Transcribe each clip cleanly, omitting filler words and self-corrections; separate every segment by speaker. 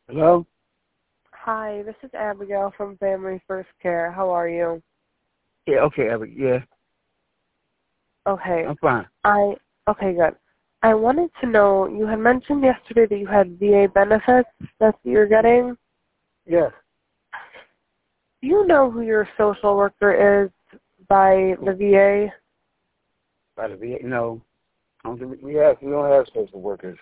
Speaker 1: Hello?
Speaker 2: Hi, this is Abigail from Family First Care. How are you?
Speaker 1: Yeah, okay, yeah,
Speaker 2: Okay.
Speaker 1: I'm fine.
Speaker 2: Okay, good. I wanted to know, you had mentioned yesterday that you had VA benefits that you're getting.
Speaker 1: Yes.
Speaker 2: Do you know who your social worker is by the VA?
Speaker 1: By the VA? No. I don't think we don't have social workers.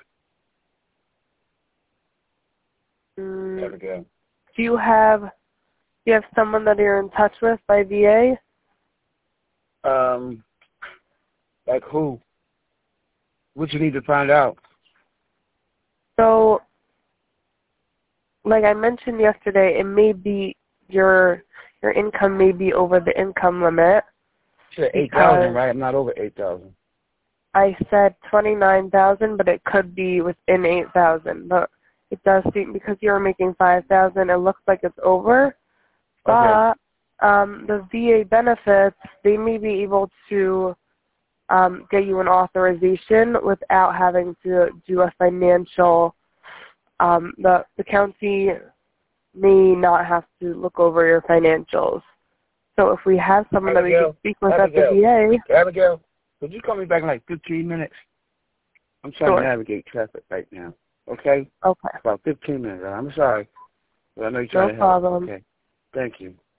Speaker 1: Abigail.
Speaker 2: Do you have someone that you're in touch with by VA?
Speaker 1: Like who? What you need to find out?
Speaker 2: So, like I mentioned yesterday, it may be your income may be over the income limit.
Speaker 1: You said 8,000, right? I'm not over 8,000.
Speaker 2: I said 29,000, but it could be within 8,000. But it does seem, because you're making 5,000, it looks like it's over.
Speaker 1: Okay.
Speaker 2: But the VA benefits, they may be able to get you an authorization without having to do a financial. The county may not have to look over your financials. So if we have someone that we can speak with at the VA.
Speaker 1: Abigail, could you call me back in like 15 minutes? I'm trying to navigate traffic right now. Okay?
Speaker 2: Okay.
Speaker 1: About 15 minutes. I'm sorry. But I know you're
Speaker 2: No
Speaker 1: trying to help.
Speaker 2: problem.
Speaker 1: Okay. Thank you.